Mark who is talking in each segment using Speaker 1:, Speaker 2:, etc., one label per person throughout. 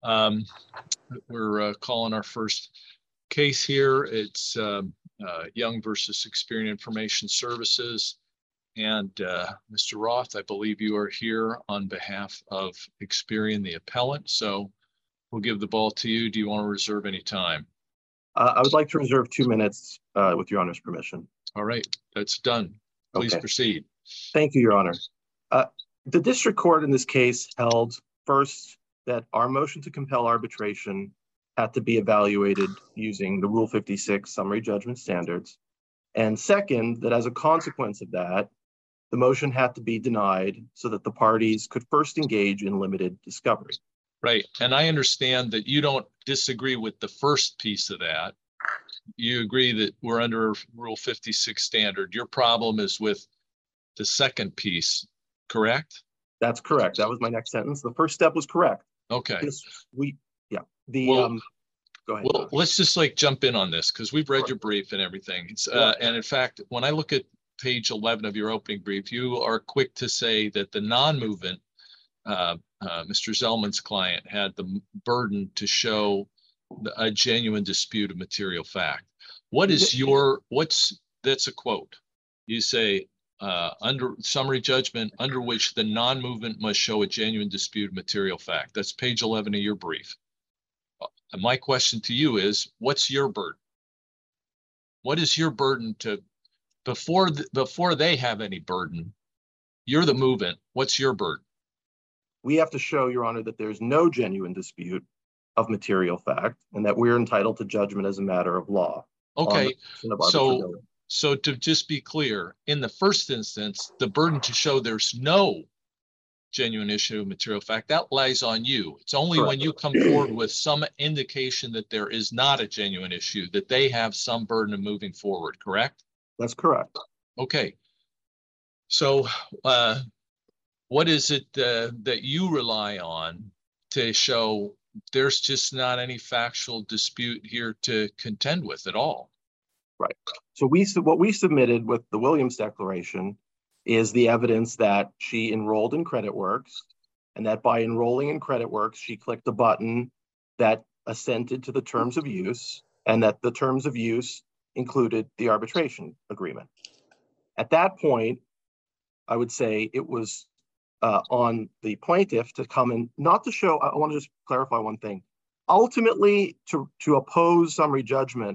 Speaker 1: Um, we're calling our first case here. It's Young versus Experian Information Services. And Mr. Roth, I believe you are here on behalf of Experian, the appellant. So we'll give the ball to you. Do you want to reserve any time?
Speaker 2: I would like to reserve 2 minutes with Your Honor's permission.
Speaker 1: All right, that's done. Please proceed.
Speaker 2: Thank you, Your Honor. The district court in this case held first that our motion to compel arbitration had to be evaluated using the Rule 56 summary judgment standards. And second, that as a consequence of that, the motion had to be denied so that the parties could first engage in limited discovery.
Speaker 1: Right. And I understand that you don't disagree with the first piece of that. You agree that we're under Rule 56 standard. Your problem is with the second piece, correct?
Speaker 2: That's correct. That was my next sentence. The first step was correct.
Speaker 1: Okay.
Speaker 2: Go ahead.
Speaker 1: Well, let's just jump in on this because we've read your brief and everything. And in fact, when I look at page 11 of your opening brief, you are quick to say that the non-movement, Mr. Zellman's client, had the burden to show a genuine dispute of material fact. That's a quote. You say, under summary judgment, under which the non-movement must show a genuine dispute of material fact. That's page 11 of your brief. And my question to you is, what's your burden? What is your burden to, before they have any burden, you're the movement, what's your burden?
Speaker 2: We have to show, Your Honor, that there's no genuine dispute of material fact and that we're entitled to judgment as a matter of law.
Speaker 1: Okay, so to just be clear, in the first instance, the burden to show there's no genuine issue of material fact, that lies on you. It's only correct. When you come forward with some indication that there is not a genuine issue that they have some burden of moving forward, correct?
Speaker 2: That's correct.
Speaker 1: Okay. So what is it that you rely on to show there's just not any factual dispute here to contend with at all?
Speaker 2: Right. So what we submitted with the Williams Declaration is the evidence that she enrolled in CreditWorks, and that by enrolling in CreditWorks, she clicked a button that assented to the terms of use, and that the terms of use included the arbitration agreement. At that point, I would say it was on the plaintiff to come in, not to show, I want to just clarify one thing. Ultimately, to oppose summary judgment,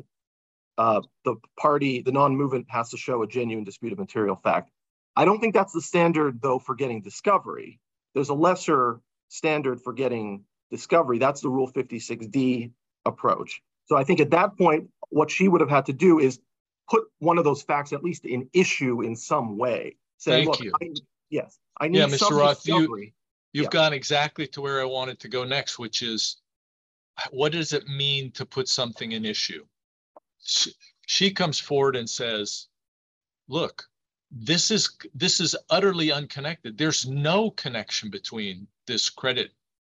Speaker 2: the non-movement has to show a genuine dispute of material fact. I don't think that's the standard, though, for getting discovery. There's a lesser standard for getting discovery. That's the Rule 56D approach. So I think at that point, what she would have had to do is put one of those facts at least in issue in some way. Say,
Speaker 1: Thank you.
Speaker 2: I need
Speaker 1: Mr.
Speaker 2: some
Speaker 1: Roth,
Speaker 2: discovery.
Speaker 1: You've gone exactly to where I wanted to go next, which is, what does it mean to put something in issue? She comes forward and says, look, this is utterly unconnected. There's no connection between this credit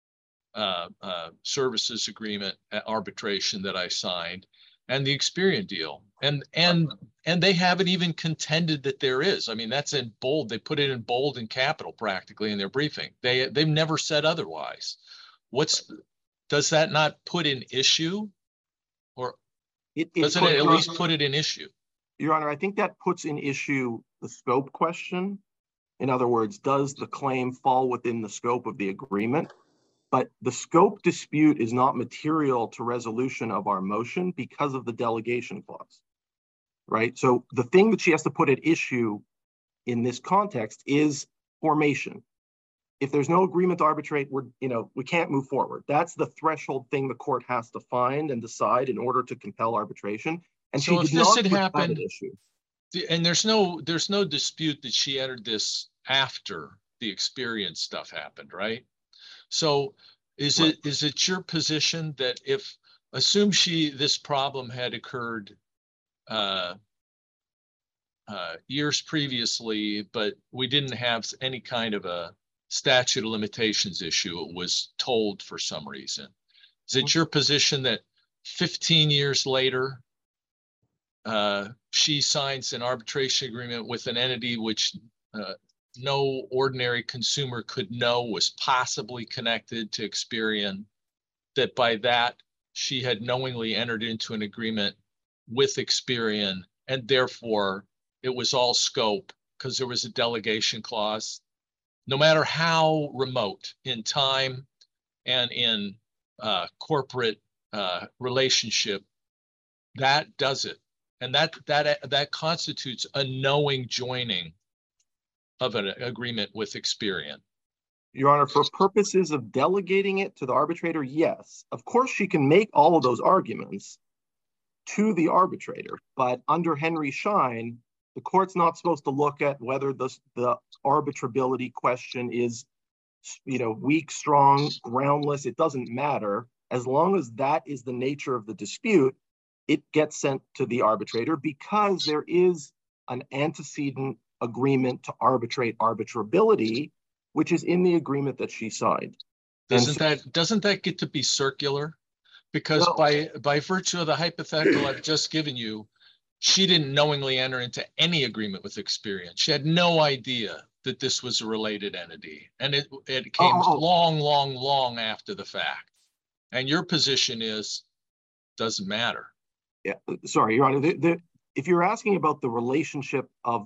Speaker 1: services agreement arbitration that I signed and the Experian deal. And they haven't even contended that there is. I mean, that's in bold. They put it in bold and capital practically in their briefing. They've never said otherwise. Does that not put in issue, or doesn't it at least put it in issue?
Speaker 2: Your Honor, I think that puts in issue the scope question. In other words, does the claim fall within the scope of the agreement? But the scope dispute is not material to resolution of our motion because of the delegation clause, right? So the thing that she has to put at issue in this context is formation. If there's no agreement to arbitrate, we can't move forward. That's the threshold thing the court has to find and decide in order to compel arbitration. And
Speaker 1: so
Speaker 2: she
Speaker 1: if
Speaker 2: did
Speaker 1: this
Speaker 2: not
Speaker 1: had happened,
Speaker 2: issue.
Speaker 1: And there's no dispute that she entered this after the Experian stuff happened, right? So is it your position that assume this problem had occurred years previously, but we didn't have any kind of a statute of limitations issue, it was told for some reason. Is it your position that 15 years later, she signs an arbitration agreement with an entity which no ordinary consumer could know was possibly connected to Experian, that by that she had knowingly entered into an agreement with Experian, and therefore it was all scope because there was a delegation clause, no matter how remote in time and in corporate relationship, that does it. And that constitutes a knowing joining of an agreement with Experian.
Speaker 2: Your Honor, for purposes of delegating it to the arbitrator, yes. Of course, she can make all of those arguments to the arbitrator, but under Henry Schein, the court's not supposed to look at whether the arbitrability question is, weak, strong, groundless. It doesn't matter. As long as that is the nature of the dispute, it gets sent to the arbitrator because there is an antecedent agreement to arbitrate arbitrability, which is in the agreement that she signed.
Speaker 1: Doesn't that get to be circular? Because no. by virtue of the hypothetical I've just given you, she didn't knowingly enter into any agreement with Experian. She had no idea that this was a related entity. And it came long after the fact. And your position is, doesn't matter.
Speaker 2: Yeah, sorry, Your Honor. If you're asking about the relationship of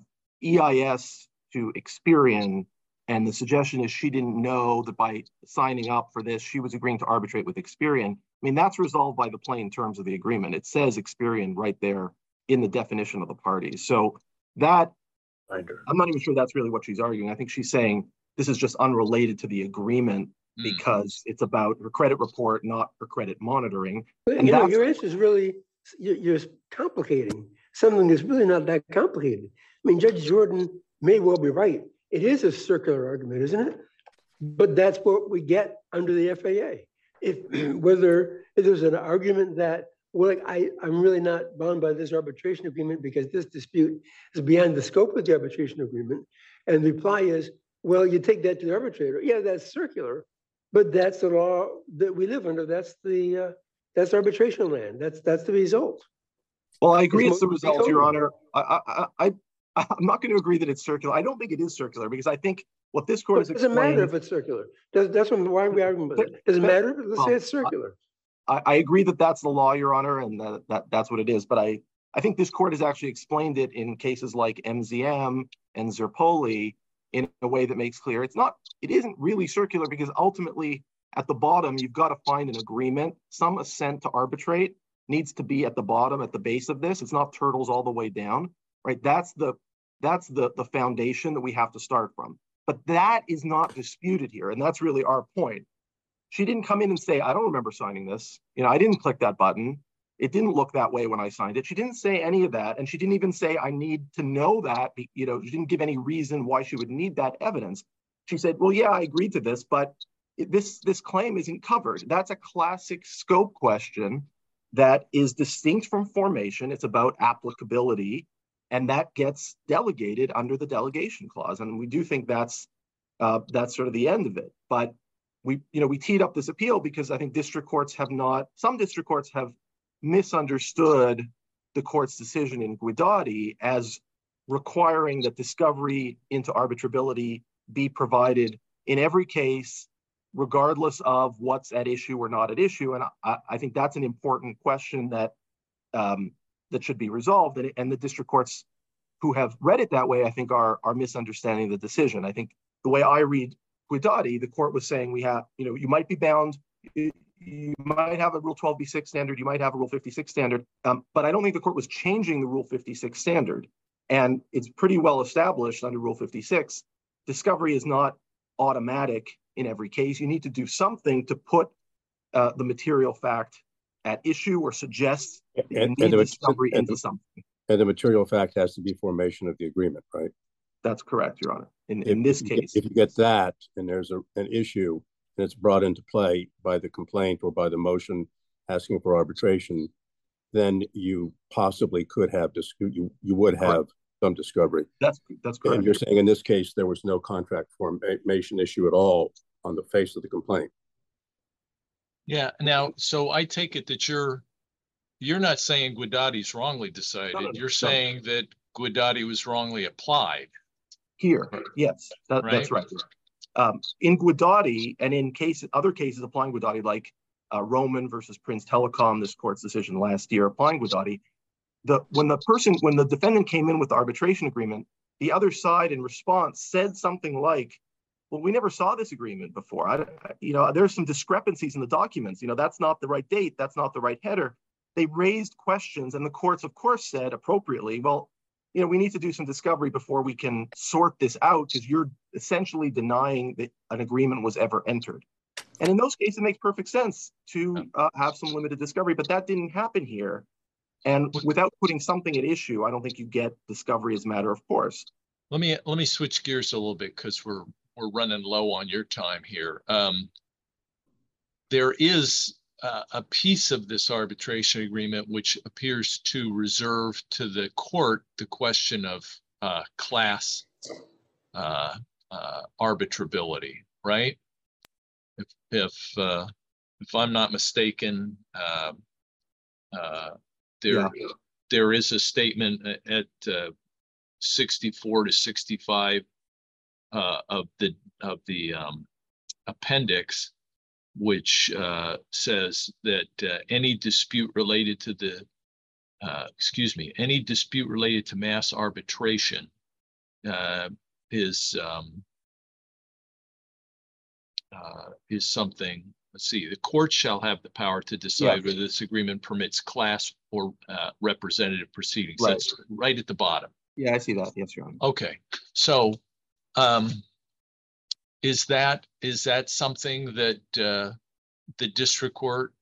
Speaker 2: EIS to Experian, and the suggestion is she didn't know that by signing up for this, she was agreeing to arbitrate with Experian, I mean, that's resolved by the plain terms of the agreement. It says Experian right there in the definition of the parties. So that, I'm not even sure that's really what she's arguing. I think she's saying this is just unrelated to the agreement because it's about her credit report, not her credit monitoring.
Speaker 3: But, and your answer is really, you're complicating something that's really not that complicated. I mean, Judge Jordan may well be right. It is a circular argument, isn't it? But that's what we get under the FAA. If there's an argument that, well, I'm really not bound by this arbitration agreement because this dispute is beyond the scope of the arbitration agreement, and the reply is, well, you take that to the arbitrator. Yeah, that's circular, but that's the law that we live under. That's arbitration land. That's the result.
Speaker 2: Well, I agree it's the result, Your Honor. I'm not going to agree that it's circular. I don't think it is circular because I think what this court has explained...
Speaker 3: It doesn't matter if it's circular. That's why we argue about it. Does it matter? Let's say it's circular.
Speaker 2: I agree that that's the law, Your Honor, and that's what it is. But I think this court has actually explained it in cases like MZM and Zerpoli in a way that makes clear it isn't really circular because ultimately at the bottom, you've got to find an agreement. Some assent to arbitrate needs to be at the bottom, at the base of this. It's not turtles all the way down, right? That's the foundation that we have to start from. But that is not disputed here. And that's really our point. She didn't come in and say, I don't remember signing this. I didn't click that button. It didn't look that way when I signed it. She didn't say any of that. And she didn't even say, I need to know that. She didn't give any reason why she would need that evidence. She said, well, yeah, I agreed to this, but this claim isn't covered. That's a classic scope question that is distinct from formation. It's about applicability. And that gets delegated under the delegation clause. And we do think that's sort of the end of it. But we teed up this appeal because I think some district courts have misunderstood the court's decision in Guidotti as requiring that discovery into arbitrability be provided in every case, regardless of what's at issue or not at issue. And I think that's an important question that should be resolved. And the district courts who have read it that way, I think are misunderstanding the decision. I think the way I read Guidotti, the court was saying you might be bound, you might have a Rule 12b6 standard, you might have a Rule 56 standard, but I don't think the court was changing the Rule 56 standard. And it's pretty well established under Rule 56, discovery is not automatic in every case. You need to do something to put the material fact at issue or suggest you need discovery into something.
Speaker 4: And the material fact has to be formation of the agreement, right?
Speaker 2: That's correct, Your Honor. In this case.
Speaker 4: If you get that and there's an issue and it's brought into play by the complaint or by the motion asking for arbitration, then you possibly could have you would have some discovery.
Speaker 2: That's correct.
Speaker 4: And you're saying in this case there was no contract formation issue at all on the face of the complaint.
Speaker 1: Yeah. Now, so I take it that you're not saying Guidotti's wrongly decided. No. You're saying that Guidotti was wrongly applied.
Speaker 2: Here, yes, that's right. In Guidotti and in other cases applying Guidotti, like Roman versus Prince Telecom, this court's decision last year applying Guidotti, when the defendant came in with the arbitration agreement, the other side in response said something like, well, we never saw this agreement before. There's some discrepancies in the documents. That's not the right date. That's not the right header. They raised questions, and the courts, of course, said appropriately, well, we need to do some discovery before we can sort this out, because you're essentially denying that an agreement was ever entered. And in those cases, it makes perfect sense to have some limited discovery, but that didn't happen here. And without putting something at issue, I don't think you get discovery as a matter of course.
Speaker 1: Let me switch gears a little bit, because we're running low on your time here. There is a piece of this arbitration agreement which appears to reserve to the court the question of class arbitrability, right? If I'm not mistaken, there is a statement at 64 to 65 of the appendix, which says that any dispute related to mass arbitration is something. Let's see. The court shall have the power to decide whether this agreement permits class or representative proceedings. Right. That's right at the bottom.
Speaker 2: Yeah, I see that. Yes, Your Honor.
Speaker 1: Okay, so is that something that the district court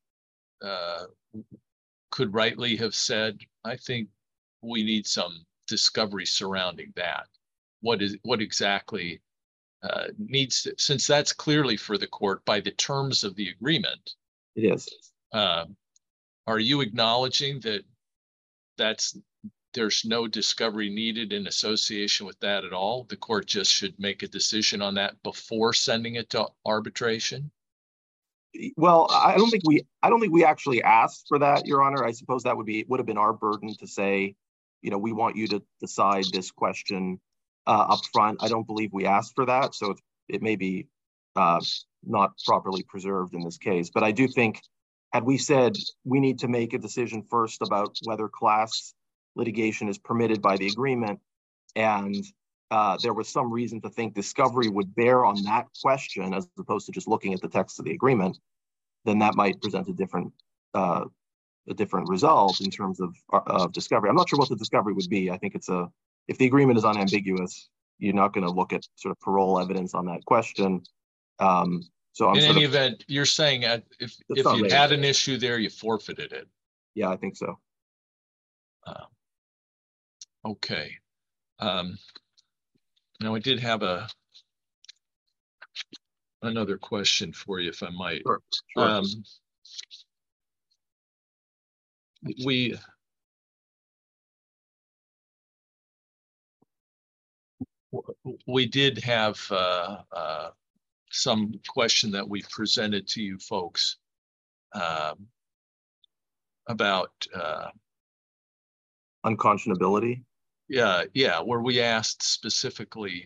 Speaker 1: could rightly have said, I think we need some discovery surrounding that? What exactly needs to, since that's clearly for the court by the terms of the agreement?
Speaker 2: It is.
Speaker 1: Are you acknowledging that there's no discovery needed in association with that at all? The court just should make a decision on that before sending it to arbitration?
Speaker 2: Well, I don't think we actually asked for that, Your Honor. I suppose that would have been our burden to say, we want you to decide this question up front. I don't believe we asked for that, so it may be not properly preserved in this case. But I do think, had we said we need to make a decision first about whether class litigation is permitted by the agreement, and there was some reason to think discovery would bear on that question as opposed to just looking at the text of the agreement, then that might present a different result in terms of discovery. I'm not sure what the discovery would be. I think if the agreement is unambiguous, you're not going to look at sort of parole evidence on that question. So I'm
Speaker 1: in any event, you're saying if you had an issue there, you forfeited it.
Speaker 2: Yeah, I think so.
Speaker 1: Okay. Now I did have another question for you, if I might.
Speaker 2: Sure.
Speaker 1: We did have some question that we presented to you folks about
Speaker 2: unconscionability.
Speaker 1: Yeah, where we asked specifically,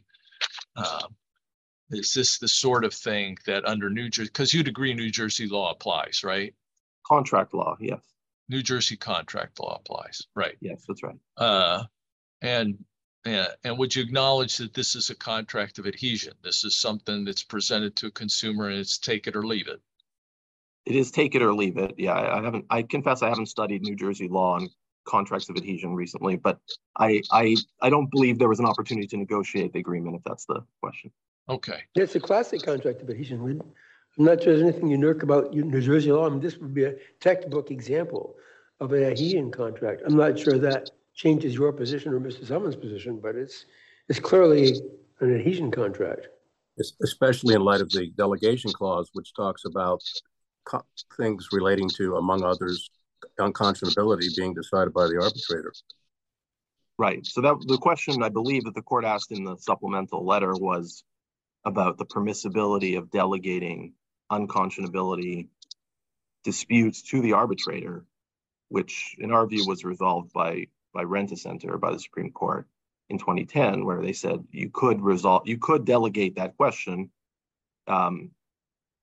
Speaker 1: is this the sort of thing that under New Jersey, because you'd agree New Jersey law applies, right?
Speaker 2: Contract law, yes.
Speaker 1: New Jersey contract law applies, right?
Speaker 2: Yes, that's right.
Speaker 1: And would you acknowledge that this is a contract of adhesion? This is something that's presented to a consumer and it's take it or leave it.
Speaker 2: It is take it or leave it. Yeah, I confess I haven't studied New Jersey law on contracts of adhesion recently, but I don't believe there was an opportunity to negotiate the agreement, if that's the question.
Speaker 1: Okay.
Speaker 3: It's a classic contract of adhesion. I'm not sure there's anything unique about New Jersey law. I mean, this would be a textbook example of an adhesion contract. I'm not sure that changes your position or Mr. Summons' position, but it's clearly an adhesion contract.
Speaker 4: Especially in light of the delegation clause, which talks about things relating to, among others, unconscionability being decided by the arbitrator.
Speaker 2: Right. So that the question I believe that the court asked in the supplemental letter was about the permissibility of delegating unconscionability disputes to the arbitrator, which in our view was resolved by Rent-A-Center, by the Supreme Court in 2010, where they said you could delegate that question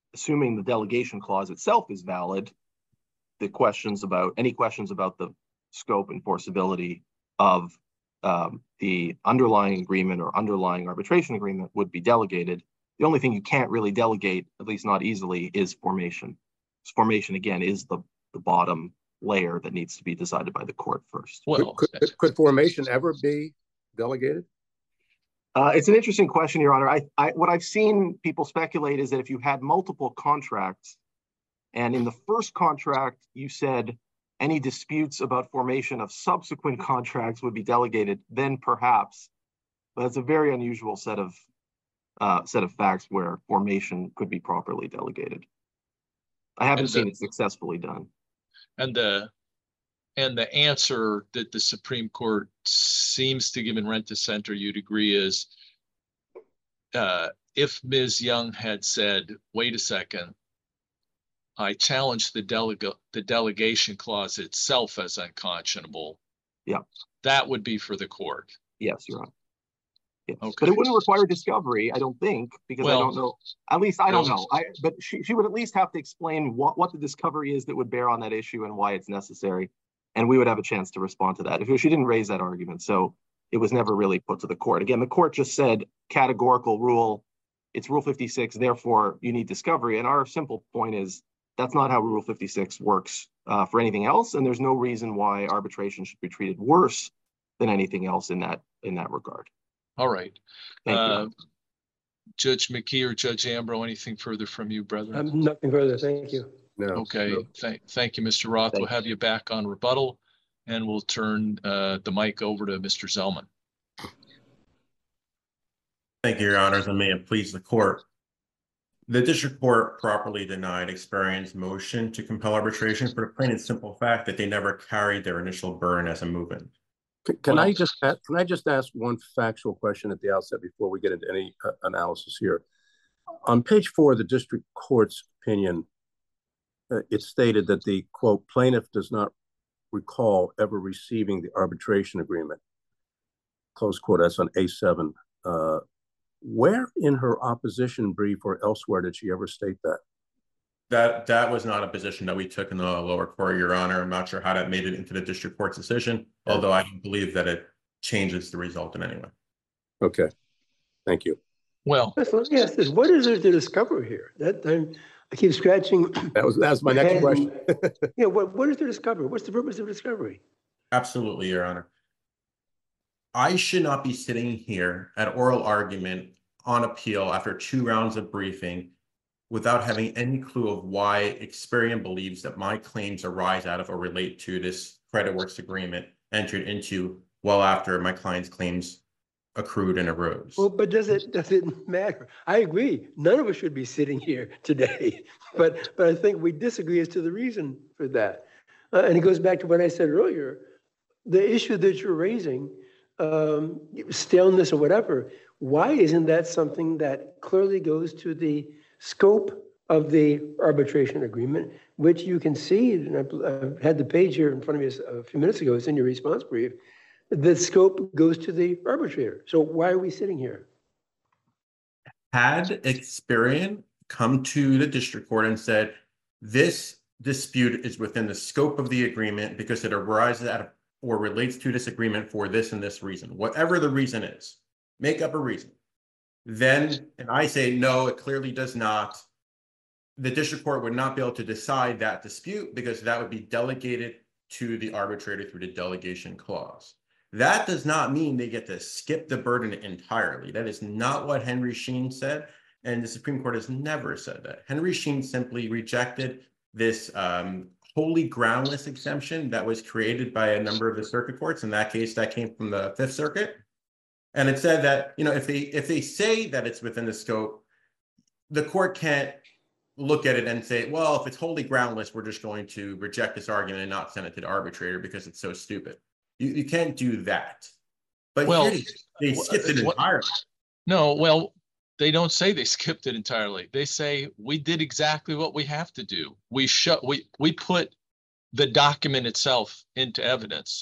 Speaker 2: assuming the delegation clause itself is valid, any questions about the scope and enforceability of the underlying agreement or underlying arbitration agreement would be delegated. The only thing you can't really delegate, at least not easily, is formation. Formation, again, is the bottom layer that needs to be decided by the court first.
Speaker 1: Well,
Speaker 4: could formation ever be delegated?
Speaker 2: It's an interesting question, Your Honor. What I've seen people speculate is that if you had multiple contracts, and in the first contract you said any disputes about formation of subsequent contracts would be delegated, then perhaps. But it's a very unusual set of facts where formation could be properly delegated. I haven't seen it successfully done.
Speaker 1: And the answer that the Supreme Court seems to give in Rent-A-Center, you'd agree, is if Ms. Young had said, wait a second, I challenge the delegation clause itself as unconscionable.
Speaker 2: Yeah.
Speaker 1: That would be for the court.
Speaker 2: Yes, Your Honor. Yes.
Speaker 1: Okay.
Speaker 2: But it wouldn't require discovery, I don't think, because I don't know. At least I don't know. But she would at least have to explain what the discovery is that would bear on that issue and why it's necessary. And we would have a chance to respond to that. If she didn't raise that argument, so it was never really put to the court. Again, the court just said categorical rule, it's Rule 56, therefore you need discovery. And our simple point is that's not how Rule 56 works for anything else. And there's no reason why arbitration should be treated worse than anything else in that regard.
Speaker 1: All right.
Speaker 2: Thank you.
Speaker 1: Judge McKee or Judge Ambrose, anything further from you, brother?
Speaker 3: Nothing further. Thank you.
Speaker 4: No.
Speaker 1: Okay.
Speaker 4: No.
Speaker 1: Thank you, Mr. Roth. We'll have you back on rebuttal, and we'll turn the mic over to Mr. Zellman.
Speaker 5: Thank you, Your Honors, and may it please the court. The district court properly denied Experian's motion to compel arbitration for the plain and simple fact that they never carried their initial burden as a movement.
Speaker 4: Can I just ask one factual question at the outset before we get into any analysis here? On page 4 of the district court's opinion, it stated that the, quote, plaintiff does not recall ever receiving the arbitration agreement, close quote. That's on A7. Where in her opposition brief or elsewhere did she ever state that?
Speaker 5: That was not a position that we took in the lower court, Your Honor. I'm not sure how that made it into the district court's decision, although I don't believe that it changes the result in any way.
Speaker 4: Okay, thank you.
Speaker 1: Well,
Speaker 3: Let me ask this: what is there to discover here? I keep scratching.
Speaker 4: That's my next question.
Speaker 3: Yeah, what is there to discover? What's the purpose of discovery?
Speaker 5: Absolutely, Your Honor. I should not be sitting here at oral argument on appeal after 2 rounds of briefing without having any clue of why Experian believes that my claims arise out of or relate to this CreditWorks agreement entered into well after my client's claims accrued and arose.
Speaker 3: Well, but does it matter? I agree. None of us should be sitting here today, but I think we disagree as to the reason for that. And it goes back to what I said earlier. The issue that you're raising, staleness or whatever, why isn't that something that clearly goes to the scope of the arbitration agreement, which you can see, and I've had the page here in front of me a few minutes ago, it's in your response brief, the scope goes to the arbitrator. So why are we sitting here?
Speaker 5: Had Experian come to the district court and said, this dispute is within the scope of the agreement because it arises out of or relates to this agreement for this and this reason, whatever the reason is, make up a reason. Then, and I say, no, it clearly does not. The district court would not be able to decide that dispute because that would be delegated to the arbitrator through the delegation clause. That does not mean they get to skip the burden entirely. That is not what Henry Sheen said. And the Supreme Court has never said that. Henry Sheen simply rejected this wholly groundless exemption that was created by a number of the circuit courts. In that case, that came from the Fifth Circuit. And it said that, you know, if they say that it's within the scope, the court can't look at it and say, well, if it's wholly groundless, we're just going to reject this argument and not send it to the arbitrator because it's so stupid. You can't do that. But
Speaker 1: well,
Speaker 5: here they skipped it entirely.
Speaker 1: No, well, they don't say they skipped it entirely. They say we did exactly what we have to do. We put the document itself into evidence.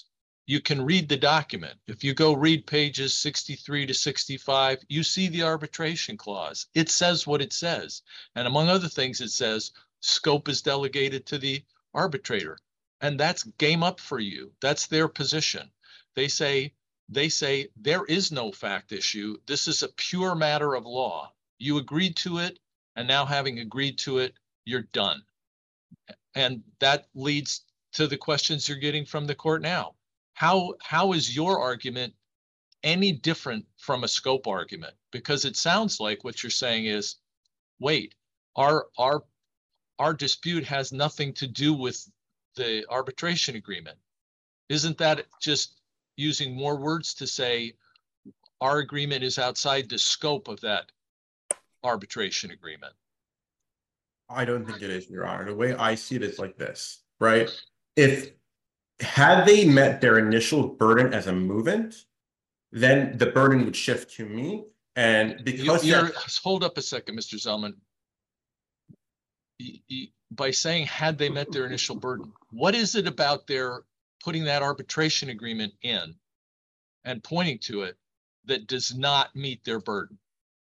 Speaker 1: you can read the document. If you go read pages 63 to 65, you see the arbitration clause. It says what it says. And among other things, it says scope is delegated to the arbitrator. And that's game up for you. That's their position. They say there is no fact issue. This is a pure matter of law. You agreed to it, and now having agreed to it, you're done. And that leads to the questions you're getting from the court now. How is your argument any different from a scope argument? Because it sounds like what you're saying is, wait, our dispute has nothing to do with the arbitration agreement. Isn't that just using more words to say our agreement is outside the scope of that arbitration agreement?
Speaker 5: I don't think it is, Your Honor. The way I see it is like this, right? Had they met their initial burden as a movement, then the burden would shift to me. And because
Speaker 1: hold up a second, Mr. Zellman. By saying had they met their initial burden, what is it about their putting that arbitration agreement in and pointing to it that does not meet their burden?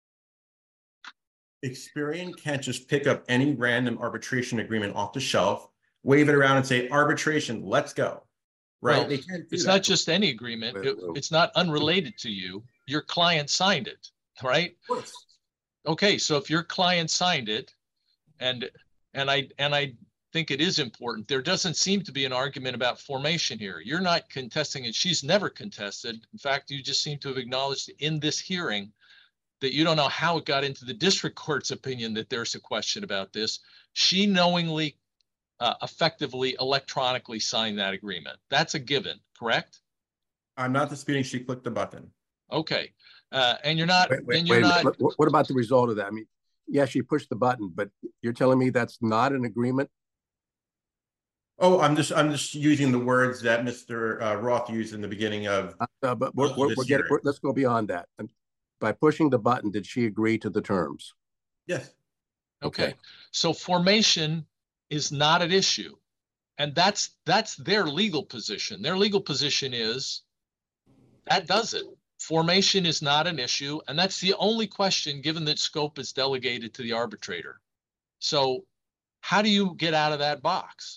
Speaker 5: Experian can't just pick up any random arbitration agreement off the shelf, wave it around and say, arbitration, let's go. Right?
Speaker 1: Well,
Speaker 5: they can't do
Speaker 1: it's
Speaker 5: that.
Speaker 1: not just any agreement. It's not unrelated to you. Your client signed it, right?
Speaker 5: Of course.
Speaker 1: Okay, so if your client signed it, and I think it is important, there doesn't seem to be an argument about formation here. You're not contesting it. She's never contested. In fact, you just seem to have acknowledged in this hearing that you don't know how it got into the district court's opinion that there's a question about this. She knowingly, effectively, electronically signed that agreement. That's a given, correct?
Speaker 5: I'm not disputing she clicked the button.
Speaker 1: Okay, and you're not.
Speaker 4: What about the result of that? I mean, yeah, she pushed the button, but you're telling me that's not an agreement?
Speaker 5: Oh, I'm just using the words that Mr. Roth used in the beginning of.
Speaker 4: But let's go beyond that. And by pushing the button, did she agree to the terms?
Speaker 5: Yes.
Speaker 1: Okay. So formation is not an issue, and that's their legal position. Their legal position is that does it. Formation is not an issue, and that's the only question given that scope is delegated to the arbitrator. So how do you get out of that box?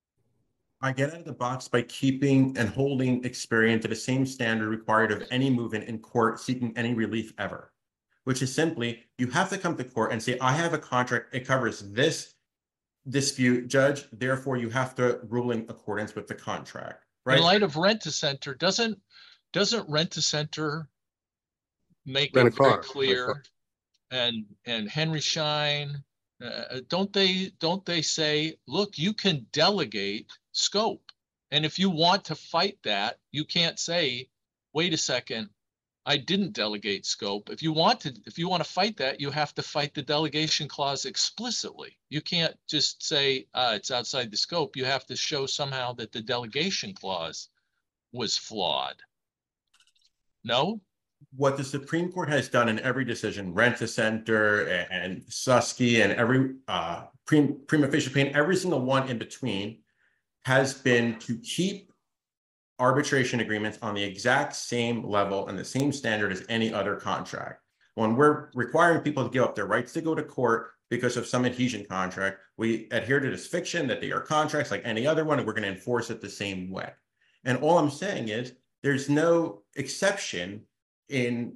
Speaker 5: I get out of the box by keeping and holding Experian to the same standard required of any movement in court seeking any relief ever, which is simply you have to come to court and say, I have a contract, it covers this dispute, judge, therefore you have to rule in accordance with the contract. Right?
Speaker 1: In light of Rent-A-Center, doesn't Rent-A-Center make it very clear, and Henry Schein, don't they say, look, you can delegate scope, and if you want to fight that, you can't say, wait a second, I didn't delegate scope. If you want to fight that, you have to fight the delegation clause explicitly. You can't just say it's outside the scope. You have to show somehow that the delegation clause was flawed. No?
Speaker 5: What the Supreme Court has done in every decision, Rent-A-Center and Susky and every prima facie pain, every single one in between, has been to keep arbitration agreements on the exact same level and the same standard as any other contract. When we're requiring people to give up their rights to go to court because of some adhesion contract, we adhere to this fiction that they are contracts like any other one, and we're going to enforce it the same way. And all I'm saying is there's no exception in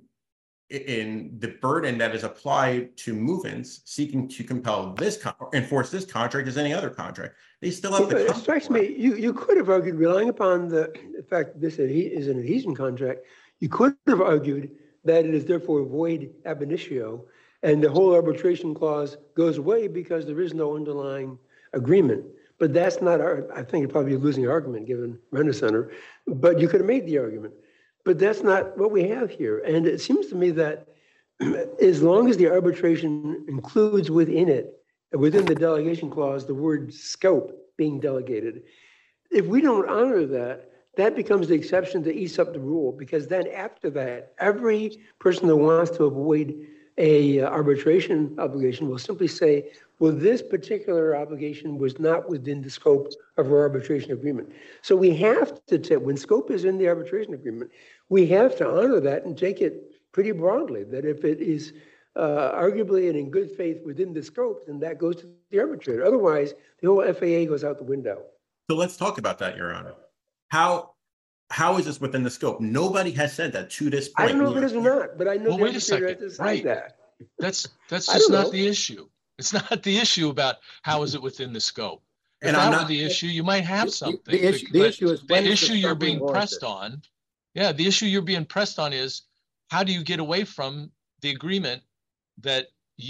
Speaker 5: the burden that is applied to movements seeking to compel this enforce this contract as any other contract. They still have
Speaker 3: It strikes me you could have argued, relying upon the fact that this is an adhesion contract, you could have argued that it is therefore void ab initio, and the whole arbitration clause goes away because there is no underlying agreement. But that's not I think it's probably a losing argument given Rent-A-Center, but you could have made the argument. But that's not what we have here. And it seems to me that as long as the arbitration includes within the delegation clause, the word scope being delegated, if we don't honor that, that becomes the exception that eats up the rule, because then after that, every person that wants to avoid a arbitration obligation will simply say, well, this particular obligation was not within the scope of our arbitration agreement. So we have to, when scope is in the arbitration agreement, we have to honor that and take it pretty broadly, that if it is arguably and in good faith within the scope, then that goes to the arbitrator. Otherwise, the whole FAA goes out the window.
Speaker 5: So let's talk about that, Your Honor. How is this within the scope? Nobody has said that to this point.
Speaker 3: I don't know if it is or not, but I know
Speaker 1: Well,
Speaker 3: the
Speaker 1: wait a
Speaker 3: arbitrator has
Speaker 1: second.
Speaker 3: to decide
Speaker 1: Right.
Speaker 3: that.
Speaker 1: That's
Speaker 3: I
Speaker 1: just
Speaker 3: don't
Speaker 1: not
Speaker 3: know.
Speaker 1: the issue. It's not the issue about how is it within the scope. If
Speaker 5: And
Speaker 1: that
Speaker 5: I'm
Speaker 1: were
Speaker 5: not-
Speaker 1: the issue, you might have something.
Speaker 4: The issue
Speaker 1: but
Speaker 4: is
Speaker 1: the
Speaker 4: when is
Speaker 1: issue you're
Speaker 4: discovery
Speaker 1: being pressed
Speaker 4: warranted?
Speaker 1: on. Yeah, the issue you're being pressed on is how do you get away from the agreement that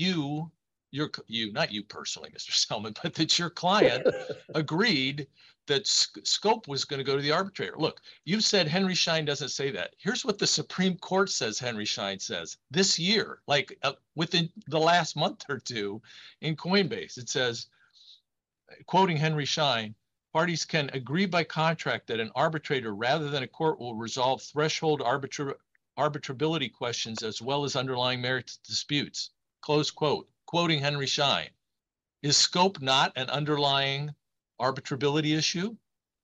Speaker 1: not you personally, Mr. Selman, but that your client agreed that scope was going to go to the arbitrator. Look, you've said Henry Schein doesn't say that. Here's what the Supreme Court says Henry Schein says this year, like within the last month or two in Coinbase. It says, quoting Henry Schein, parties can agree by contract that an arbitrator rather than a court will resolve threshold arbitrability questions as well as underlying merit disputes. Close quote. Quoting Henry Schein. Is scope not an underlying arbitrability issue?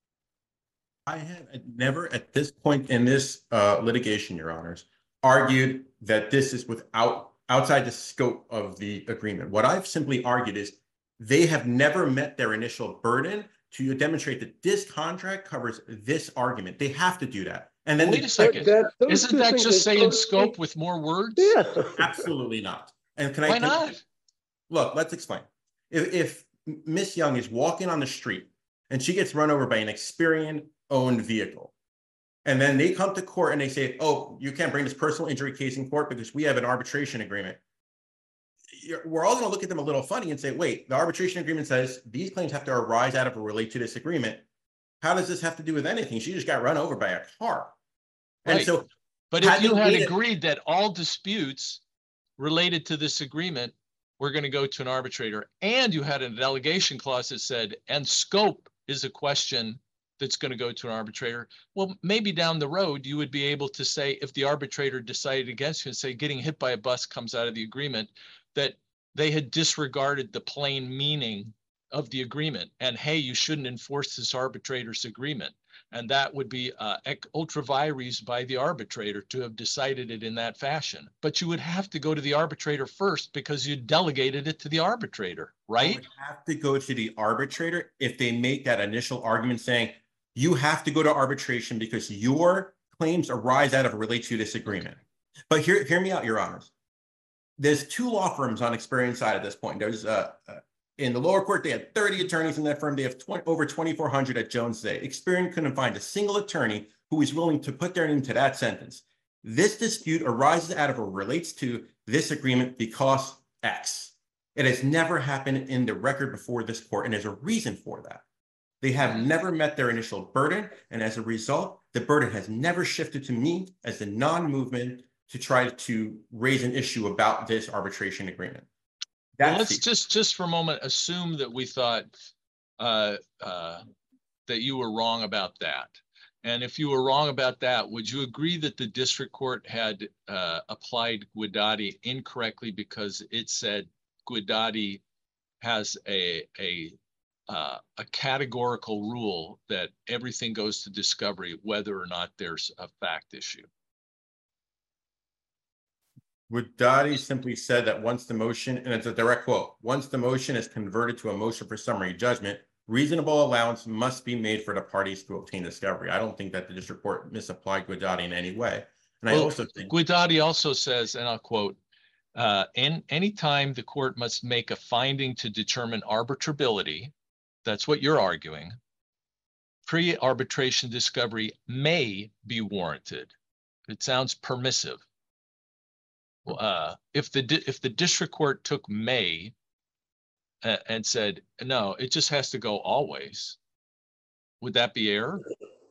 Speaker 5: I have never at this point in this litigation, Your Honors, argued that this is outside the scope of the agreement. What I've simply argued is they have never met their initial burden to demonstrate that this contract covers this argument. They have to do that. And then
Speaker 1: Wait a second. Isn't that just saying scope with more words?
Speaker 3: Yeah.
Speaker 5: Absolutely not. And
Speaker 1: Why not?
Speaker 5: Look, let's explain. If Miss Young is walking on the street and she gets run over by an Experian-owned vehicle, and then they come to court and they say, oh, you can't bring this personal injury case in court because we have an arbitration agreement. We're all going to look at them a little funny and say, wait, the arbitration agreement says these claims have to arise out of or relate to this agreement. How does this have to do with anything? She just got run over by a car. And
Speaker 1: Right.
Speaker 5: so,
Speaker 1: but if you had agreed that all disputes related to this agreement were going to go to an arbitrator, and you had a delegation clause that said, and scope is a question that's going to go to an arbitrator, well, maybe down the road, you would be able to say, if the arbitrator decided against you and say getting hit by a bus comes out of the agreement, that they had disregarded the plain meaning of the agreement. And hey, you shouldn't enforce this arbitrator's agreement. And that would be ultra vires by the arbitrator to have decided it in that fashion. But you would have to go to the arbitrator first because you delegated it to the arbitrator, right?
Speaker 5: You would have to go to the arbitrator if they make that initial argument saying, you have to go to arbitration because your claims arise out of or relate to this agreement. But hear me out, Your Honors. There's two law firms on Experian side at this point. There's in the lower court, they had 30 attorneys in that firm. They have over 2,400 at Jones Day. Experian couldn't find a single attorney who was willing to put their name to that sentence. This dispute arises out of or relates to this agreement because X. It has never happened in the record before this court, and there's a reason for that. They have never met their initial burden, and as a result, the burden has never shifted to me as the non-movement to try to raise an issue about this arbitration agreement.
Speaker 1: Well, let's just for a moment assume that we thought that you were wrong about that. And if you were wrong about that, would you agree that the district court had applied Guidotti incorrectly because it said Guidotti has a categorical rule that everything goes to discovery, whether or not there's a fact issue?
Speaker 5: Guidotti simply said that once the motion, and it's a direct quote, once the motion is converted to a motion for summary judgment, reasonable allowance must be made for the parties to obtain discovery. I don't think that the district court misapplied Guidotti in any way. And I also think
Speaker 1: Guidotti also says, and I'll quote, any time the court must make a finding to determine arbitrability, that's what you're arguing, pre-arbitration discovery may be warranted. It sounds permissive. If the district court took may and said, no, it just has to go always, would that be error?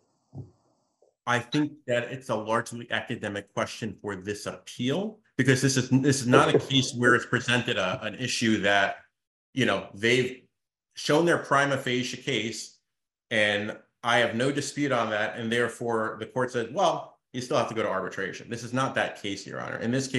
Speaker 5: I think that it's a largely academic question for this appeal, because this is not a case where it's presented an issue that, you know, they've shown their prima facie case and I have no dispute on that. And therefore the court said, well, you still have to go to arbitration. This is not that case, Your Honor. In this case,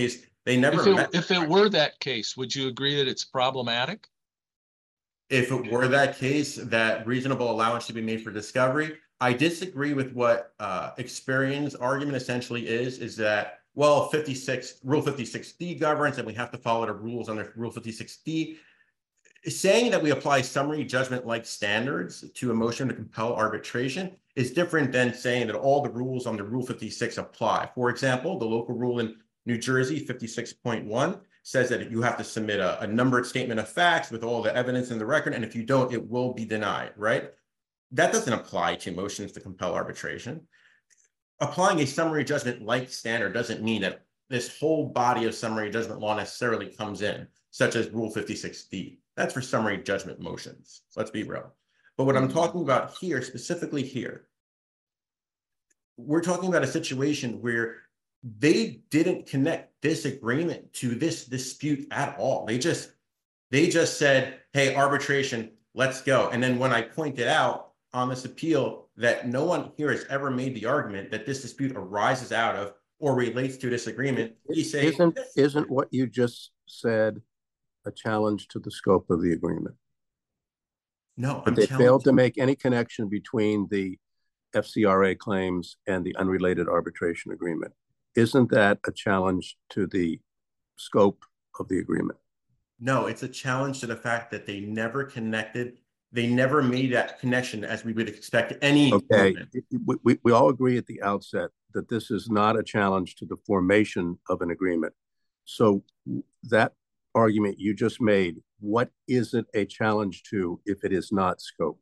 Speaker 5: They never met.
Speaker 1: If it were that case, would you agree that it's problematic?
Speaker 5: If it were that case, that reasonable allowance should be made for discovery. I disagree with what Experian's argument essentially is that, well, Rule 56D governs and we have to follow the rules under Rule 56D. Saying that we apply summary judgment-like standards to a motion to compel arbitration is different than saying that all the rules under Rule 56 apply. For example, the local rule in New Jersey, 56.1, says that you have to submit a numbered statement of facts with all the evidence in the record, and if you don't, it will be denied, right? That doesn't apply to motions to compel arbitration. Applying a summary judgment-like standard doesn't mean that this whole body of summary judgment law necessarily comes in, such as Rule 56D. That's for summary judgment motions. Let's be real. But what I'm talking about here, specifically here, we're talking about a situation where they didn't connect this agreement to this dispute at all. They just said, hey, arbitration, let's go. And then when I pointed out on this appeal that no one here has ever made the argument that this dispute arises out of or relates to this agreement, he say,
Speaker 4: isn't what you just said a challenge to the scope of the agreement?
Speaker 5: No,
Speaker 4: but they failed to make any connection between the FCRA claims and the unrelated arbitration agreement. Isn't that a challenge to the scope of the agreement?
Speaker 5: No, it's a challenge to the fact that they never connected. They never made that connection as we would expect any.
Speaker 4: Okay, we all agree at the outset that this is not a challenge to the formation of an agreement. So that argument you just made, what is it a challenge to if it is not scope?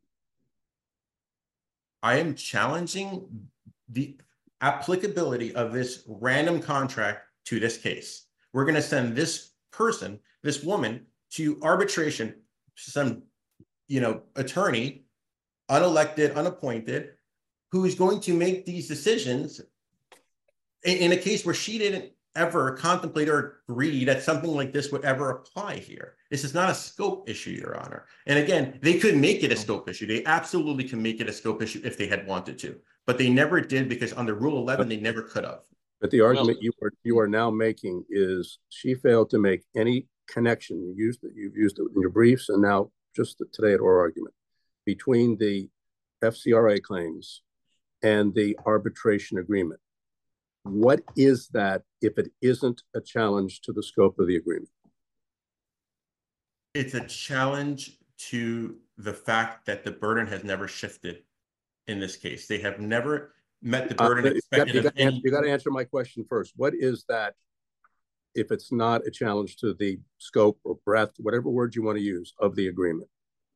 Speaker 5: I am challenging the applicability of this random contract to this case. We're going to send this person, this woman, to arbitration, some, attorney, unelected, unappointed, who is going to make these decisions in a case where she didn't ever contemplate or agree that something like this would ever apply here. This is not a scope issue, Your Honor. And again, they could make it a scope issue. They absolutely can make it a scope issue if they had wanted to, but they never did because under Rule 11, they never could have.
Speaker 4: But the argument you are now making is she failed to make any connection. You've used it in your briefs and now just today at oral argument between the FCRA claims and the arbitration agreement. What is that if it isn't a challenge to the scope of the agreement?
Speaker 5: It's a challenge to the fact that the burden has never shifted in this case. They have never met the burden expected.
Speaker 4: You got to answer my question first. What is that if it's not a challenge to the scope or breadth, whatever word you want to use, of the agreement?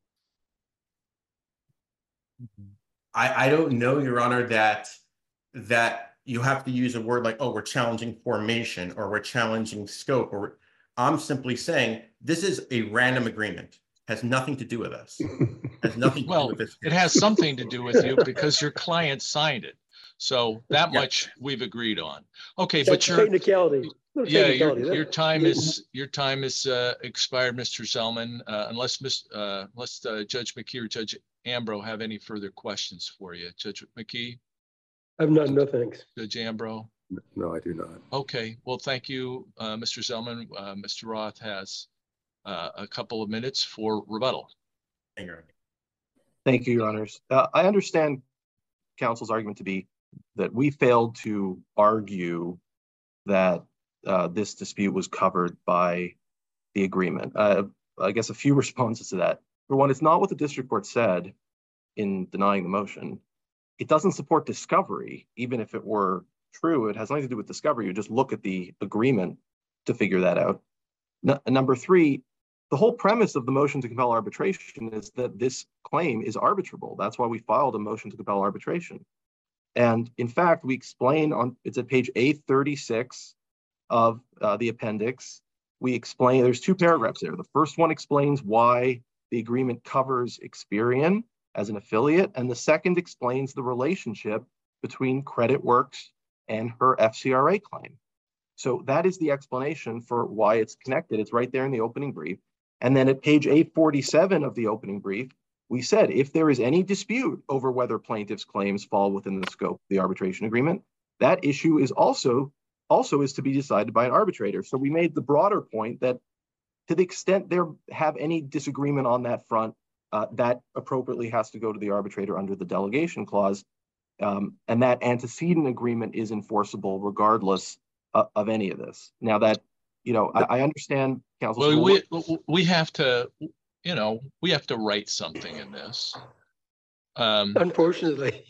Speaker 5: I don't know, Your Honor, that you have to use a word like, oh, we're challenging formation or we're challenging scope, or I'm simply saying this is a random agreement. Has nothing to do with us. Has nothing to do with this.
Speaker 1: It has something to do with you because your client signed it. So that much we've agreed on. Okay, but your
Speaker 3: technicality.
Speaker 1: Your time is expired, Mr. Zellman. Unless Judge McKee or Judge Ambrose have any further questions for you. Judge McKee?
Speaker 3: I've none, no thanks.
Speaker 1: Judge Ambrose?
Speaker 4: No, I do not.
Speaker 1: Okay, well, thank you, Mr. Zellman. Mr. Roth has a couple of minutes for rebuttal.
Speaker 2: Thank you, Your Honors. I understand counsel's argument to be that we failed to argue that this dispute was covered by the agreement. I guess a few responses to that. For one, it's not what the district court said in denying the motion. It doesn't support discovery, even if it were true. It has nothing to do with discovery. You just look at the agreement to figure that out. Number three, the whole premise of the motion to compel arbitration is that this claim is arbitrable. That's why we filed a motion to compel arbitration. And in fact, we explain it's at page A36 of the appendix. We explain, there's two paragraphs there. The first one explains why the agreement covers Experian as an affiliate, and the second explains the relationship between CreditWorks and her FCRA claim. So that is the explanation for why it's connected. It's right there in the opening brief. And then at page 847 of the opening brief, we said if there is any dispute over whether plaintiff's claims fall within the scope of the arbitration agreement, that issue is also also is to be decided by an arbitrator. So we made the broader point that to the extent there have any disagreement on that front, that appropriately has to go to the arbitrator under the delegation clause. And that antecedent agreement is enforceable regardless of any of this. Now that, I understand, counsel.
Speaker 1: Well, we have to, we have to write something in this.
Speaker 3: Unfortunately.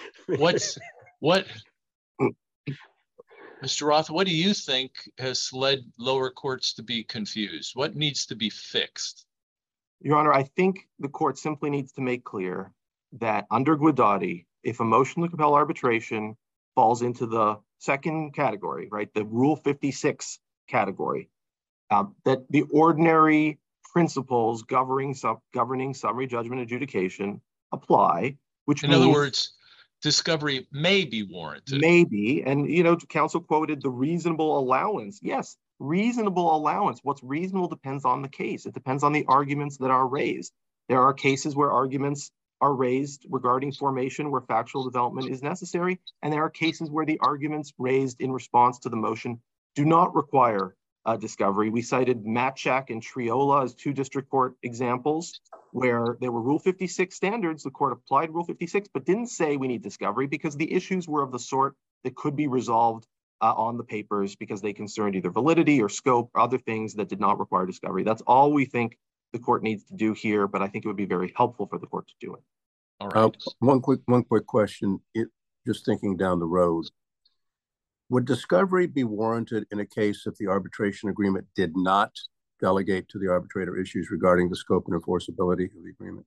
Speaker 1: Mr. Roth, what do you think has led lower courts to be confused? What needs to be fixed?
Speaker 2: Your Honor, I think the court simply needs to make clear that under Guidotti, if a motion to compel arbitration falls into the second category, right, the Rule 56 category, that the ordinary principles governing summary judgment adjudication apply, which means,
Speaker 1: in other words, discovery may be warranted.
Speaker 2: Maybe, and counsel quoted the reasonable allowance. Yes, reasonable allowance. What's reasonable depends on the case. It depends on the arguments that are raised. There are cases where arguments are raised regarding formation where factual development is necessary, and there are cases where the arguments raised in response to the motion do not require discovery. We cited Matchak and Triola as two district court examples where there were Rule 56 standards. The court applied Rule 56, but didn't say we need discovery because the issues were of the sort that could be resolved on the papers because they concerned either validity or scope or other things that did not require discovery. That's all we think the court needs to do here, but I think it would be very helpful for the court to do it.
Speaker 1: All right.
Speaker 4: One quick question. Just thinking down the road, would discovery be warranted in a case if the arbitration agreement did not delegate to the arbitrator issues regarding the scope and enforceability of the agreement?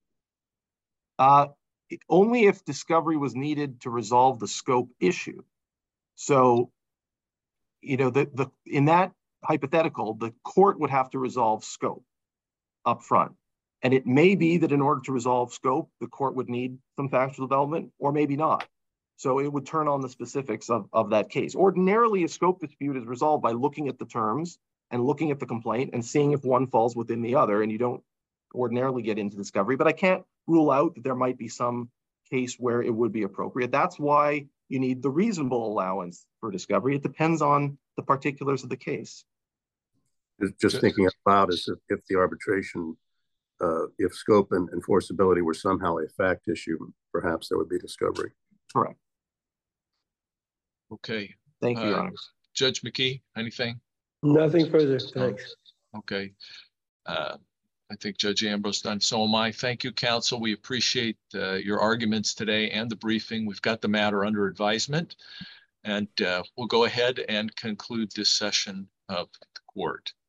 Speaker 2: Only if discovery was needed to resolve the scope issue. So, in that hypothetical, the court would have to resolve scope up front. And it may be that in order to resolve scope, the court would need some factual development, or maybe not. So it would turn on the specifics of that case. Ordinarily, a scope dispute is resolved by looking at the terms and looking at the complaint and seeing if one falls within the other, and you don't ordinarily get into discovery. But I can't rule out that there might be some case where it would be appropriate. That's why you need the reasonable allowance for discovery. It depends on the particulars of the case.
Speaker 4: Just thinking out loud, as if the arbitration, if scope and enforceability were somehow a fact issue, perhaps there would be discovery.
Speaker 2: Correct.
Speaker 1: Okay.
Speaker 2: Thank you, Your Honor.
Speaker 1: Judge McKee, anything?
Speaker 3: Nothing further. Thanks.
Speaker 1: Okay. I think Judge Ambrose done. So am I. Thank you, counsel. We appreciate your arguments today and the briefing. We've got the matter under advisement, and we'll go ahead and conclude this session of the court.